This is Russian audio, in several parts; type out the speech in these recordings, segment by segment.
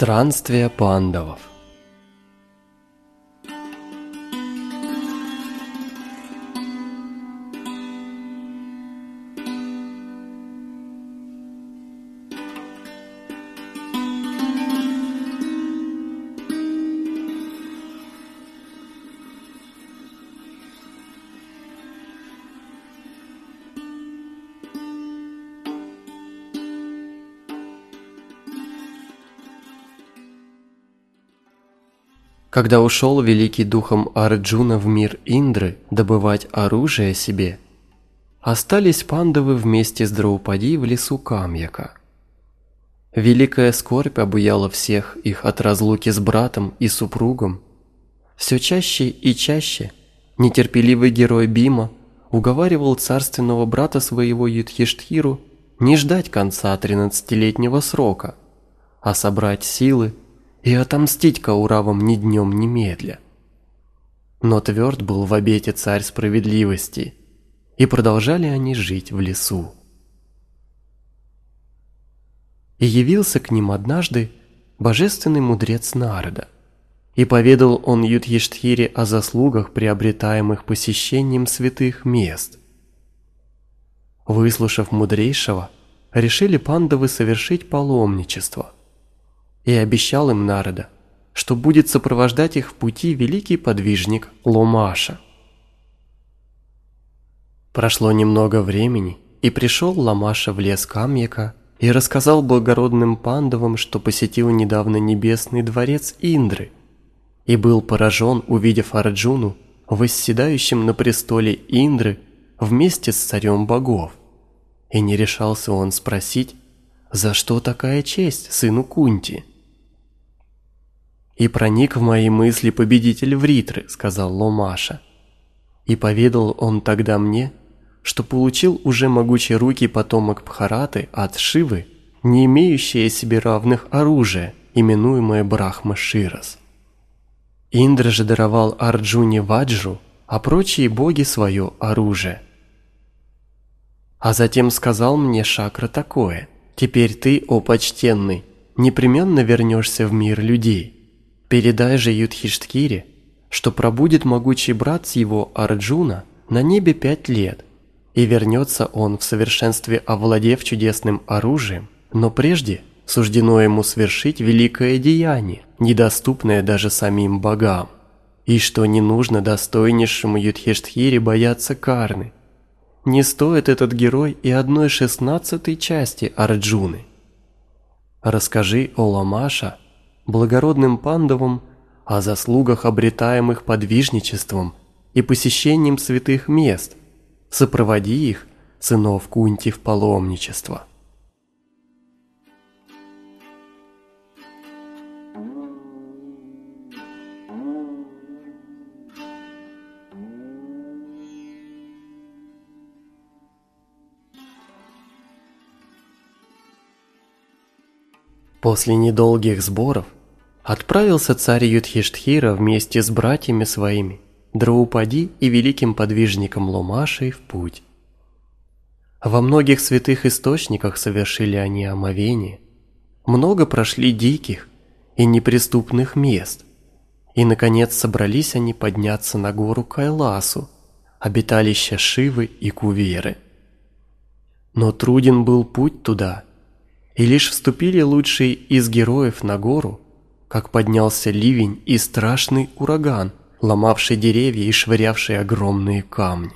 Странствия пандавов. Когда ушел великий духом Арджуна в мир Индры добывать оружие себе, остались пандавы вместе с Драупади в лесу Камьяка. Великая скорбь обуяла всех их от разлуки с братом и супругом. Все чаще и чаще нетерпеливый герой Бима уговаривал царственного брата своего Юдхиштхиру не ждать конца 13-летнего срока, а собрать силы и отомстить Кауравам ни днем, ни медля. Но тверд был в обете царь справедливости, и продолжали они жить в лесу. И явился к ним однажды божественный мудрец Нарада, и поведал он Юдхиштхире о заслугах, приобретаемых посещением святых мест. Выслушав мудрейшего, решили пандавы совершить паломничество. И обещал им Нарада, что будет сопровождать их в пути великий подвижник Ломаша. Прошло немного времени, и пришел Ломаша в лес Камьяка и рассказал благородным пандавам, что посетил недавно небесный дворец Индры, и был поражен, увидев Арджуну, восседающим на престоле Индры вместе с царем богов. И не решался он спросить, за что такая честь сыну Кунти. «И проник в мои мысли победитель Вритры», — сказал Ломаша. «И поведал он тогда мне, что получил уже могучие руки потомок Бхараты от Шивы, не имеющее себе равных оружия, именуемое Брахма-Ширас. Индра же даровал Арджуне Ваджру, а прочие боги свое оружие. А затем сказал мне Шакра такое: теперь ты, о почтенный, непременно вернешься в мир людей. Передай же Юдхиштхире, что пробудет могучий брат его Арджуна на небе 5 лет, и вернется он в совершенстве, овладев чудесным оружием, но прежде суждено ему свершить великое деяние, недоступное даже самим богам, и что не нужно достойнейшему Юдхиштхире бояться Карны. Не стоит этот герой и 1/16 части Арджуны. Расскажи, о Ломаша, благородным пандавам о заслугах, обретаемых подвижничеством и посещением святых мест, сопроводи их, сынов Кунти, в паломничество». После недолгих сборов отправился царь Юдхиштхира вместе с братьями своими, Драупади и великим подвижником Ломашей в путь. Во многих святых источниках совершили они омовение, много прошли диких и неприступных мест, и, наконец, собрались они подняться на гору Кайласу, обиталище Шивы и Куверы. Но труден был путь туда, и лишь вступили лучшие из героев на гору, как поднялся ливень и страшный ураган, ломавший деревья и швырявший огромные камни.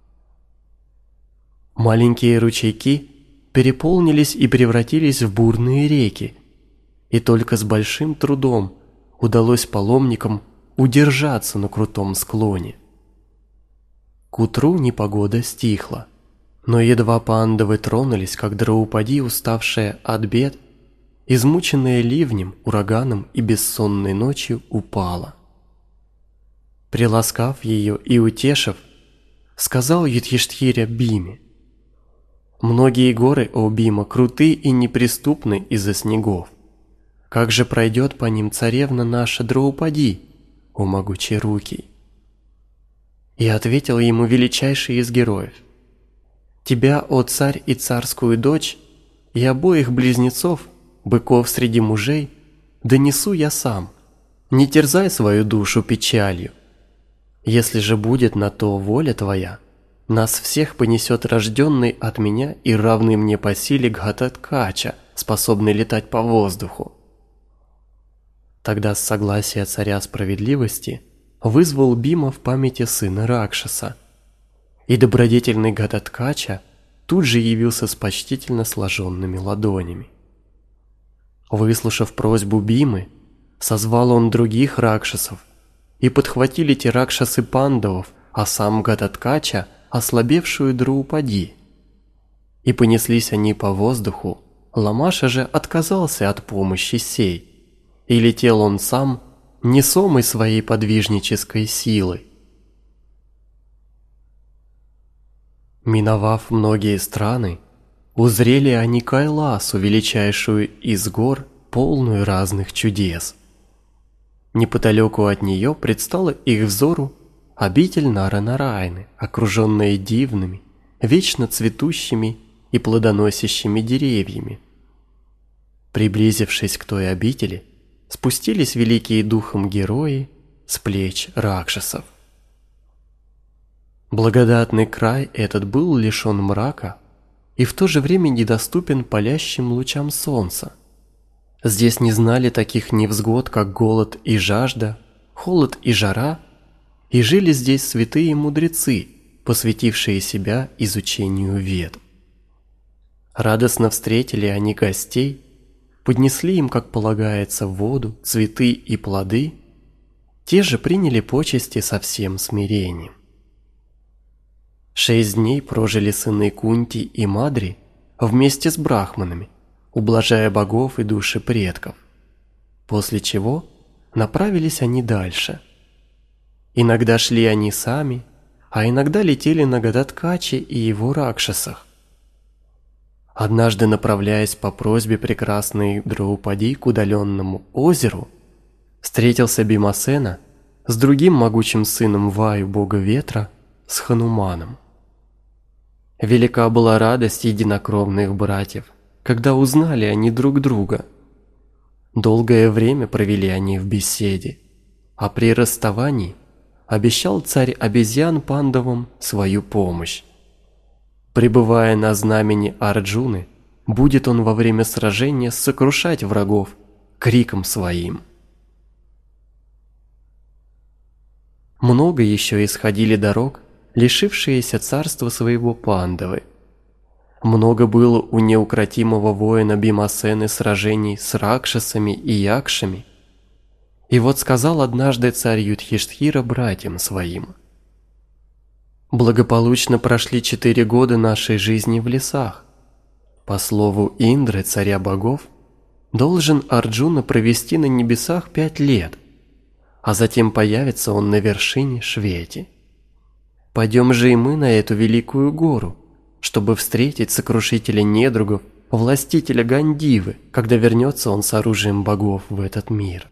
Маленькие ручейки переполнились и превратились в бурные реки, и только с большим трудом удалось паломникам удержаться на крутом склоне. К утру непогода стихла, но едва пандавы тронулись, как Драупади, уставшая от бед, измученная ливнем, ураганом и бессонной ночью, упала. Приласкав ее и утешив, сказал Юдхиштхире Биме: «Многие горы, о Бима, круты и неприступны из-за снегов. Как же пройдет по ним царевна наша Драупади, о могучерукий?» И ответил ему величайший из героев: «Тебя, о царь, и царскую дочь, и обоих близнецов, быков среди мужей, донесу я сам. Не терзай свою душу печалью. Если же будет на то воля твоя, нас всех понесет рожденный от меня и равный мне по силе Гхатоткача, способный летать по воздуху». Тогда с согласия царя справедливости вызвал Бима в памяти сына Ракшаса, и добродетельный Гхатоткача тут же явился с почтительно сложенными ладонями. Выслушав просьбу Бимы, созвал он других ракшасов, и подхватили те ракшасы Пандавов, а сам Гхатоткача ослабевшую Драупади. И понеслись они по воздуху, Ламаша же отказался от помощи сей, и летел он сам, несомый своей подвижнической силой. Миновав многие страны, узрели они Кайласу, величайшую из гор, полную разных чудес. Неподалеку от нее предстала их взору обитель Нара-Нараяны, окруженная дивными, вечно цветущими и плодоносящими деревьями. Приблизившись к той обители, спустились великие духом герои с плеч ракшасов. Благодатный край этот был лишен мрака и в то же время недоступен палящим лучам солнца. Здесь не знали таких невзгод, как голод и жажда, холод и жара, и жили здесь святые мудрецы, посвятившие себя изучению Вед. Радостно встретили они гостей, поднесли им, как полагается, воду, цветы и плоды, те же приняли почести со всем смирением. 6 дней прожили сыны Кунти и Мадри вместе с брахманами, ублажая богов и души предков, после чего направились они дальше. Иногда шли они сами, а иногда летели на Гхатоткаче и его ракшасах. Однажды, направляясь по просьбе прекрасной Драупади к удаленному озеру, встретился Бимасена с другим могучим сыном Ваю, бога ветра, с Хануманом. Велика была радость единокровных братьев, когда узнали они друг друга. Долгое время провели они в беседе, а при расставании обещал царь обезьян Пандавам свою помощь. Пребывая на знамени Арджуны, будет он во время сражения сокрушать врагов криком своим. Много еще исходили дорог, лишившиеся царства своего Пандавы. Много было у неукротимого воина Бимасены сражений с ракшасами и якшами. И вот сказал однажды царь Юдхиштхира братьям своим: «Благополучно прошли 4 года нашей жизни в лесах. По слову Индры, царя богов, должен Арджуна провести на небесах 5 лет, а затем появится он на вершине Швети. Пойдем же и мы на эту великую гору, чтобы встретить сокрушителя недругов, властителя Гандивы, когда вернется он с оружием богов в этот мир».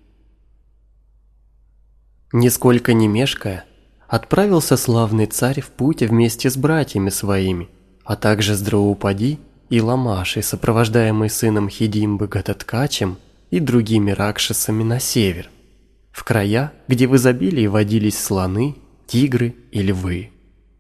Нисколько не мешкая, отправился славный царь в путь вместе с братьями своими, а также с Драупади и Ламашей, сопровождаемый сыном Хидимбы Гхатоткачем и другими ракшасами на север, в края, где в изобилии водились слоны, тигры и львы.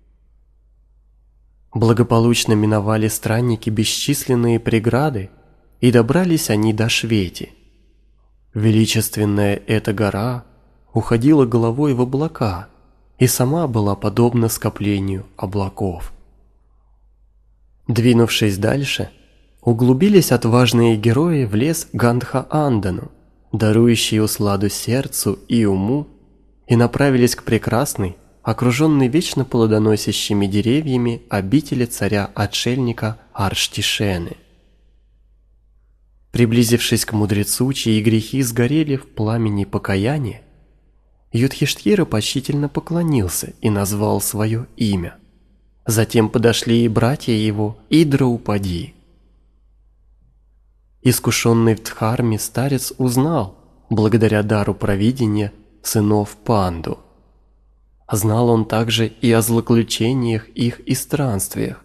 Благополучно миновали странники бесчисленные преграды, и добрались они до Швети. Величественная эта гора уходила головой в облака и сама была подобна скоплению облаков. Двинувшись дальше, углубились отважные герои в лес Гандха-Андану, дарующий усладу сердцу и уму, и направились к прекрасной, окруженной вечно плодоносящими деревьями обители царя-отшельника Арштишены. Приблизившись к мудрецу, чьи грехи сгорели в пламени покаяния, Юдхиштхира почтительно поклонился и назвал свое имя. Затем подошли и братья его, и Драупади. Искушенный в Дхарме старец узнал, благодаря дару провидения, сынов Панду. Знал он также и о злоключениях их и странствиях.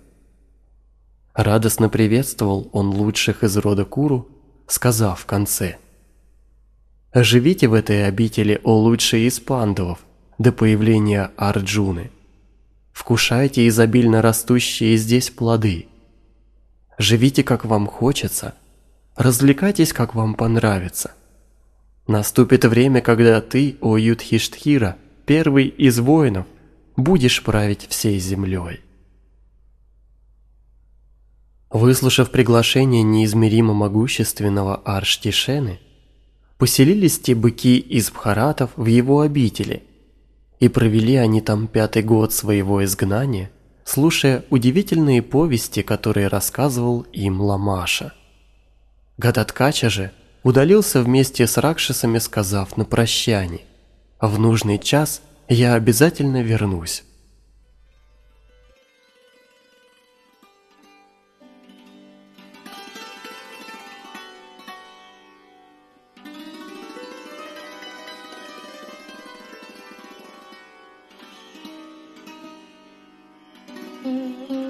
Радостно приветствовал он лучших из рода Куру, сказав в конце: Живите в этой обители, о лучшие из пандавов, до появления Арджуны. Вкушайте изобильно растущие здесь плоды. Живите, как вам хочется, развлекайтесь, как вам понравится. Наступит время, когда ты, о Юдхиштхира, первый из воинов, будешь править всей землей. Выслушав приглашение неизмеримо могущественного Арштишены, поселились те быки из Бхаратов в его обители, и провели они там 5-й год своего изгнания, слушая удивительные повести, которые рассказывал им Ламаша. Гадаткача же удалился вместе с ракшасами, сказав на прощание: «В нужный час я обязательно вернусь». Mm-hmm.